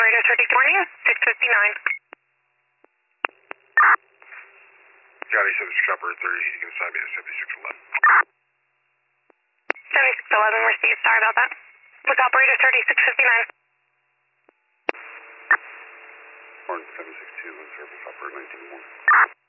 operator 30, good morning, 659. Johnny 76 operator 30, you can assign me to 7611. 7611 received, sorry about that. With operator 3659. Martin 762 on service operator 19 morning.